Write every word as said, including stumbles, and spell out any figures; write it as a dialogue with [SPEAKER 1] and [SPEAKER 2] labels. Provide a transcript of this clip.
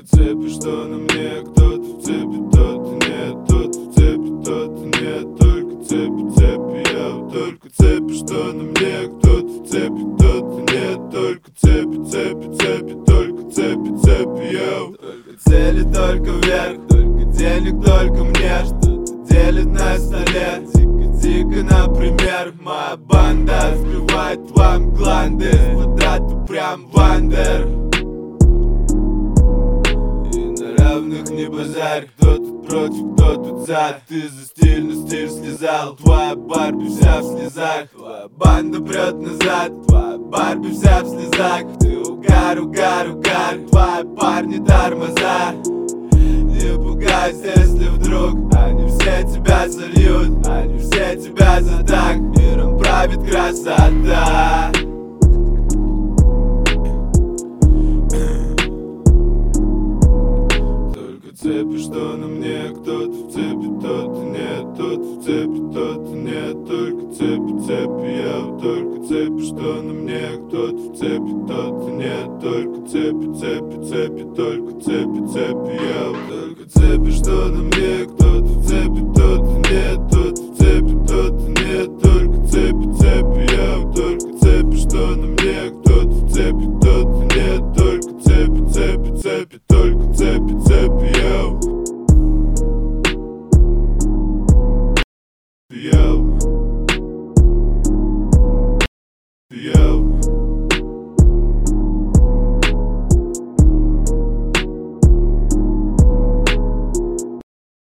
[SPEAKER 1] цепи, что на мне, кто-то в цепи, тот и нет, тот в цепи, тот и нет, только цепи, цепи, я только цепи, что на мне, кто-то в цепи, тот и нет, только цепи, цепи, цепи, только цепи, цепи, я только цели, только вверх, только денег, только мне, что-то делит на столе, дико, дико, например, моя банда скрывает вам гланды, с квадрата прям вандер. Равных не базарь, кто тут против, кто тут за. Ты за стиль, но стиль слезал. Твоя Барби вся в слезах, твоя банда прет назад. Твоя Барби вся в слезах. Ты угар, угар, угар. Твои парни тормоза. Не пугайся, если вдруг они все тебя сольют, они все тебя за так. Миром правит красота. Цепи, что на мне, кто-то в цепи, тот и нет, тот в цепи, тот и нет, только цепи, цепи, я только цепи, что на мне, кто-то в цепи, тот и нет, только цепи, цепи, цепи, только цепи, цепи, я только цепи, что на мне, кто-то в цепи, тот и нет, тот в цепи, тот и нет, только цепи, цепи, я только цепи, что на мне, кто-то в цепи, тот и нет, только цепи, цепи, цепи.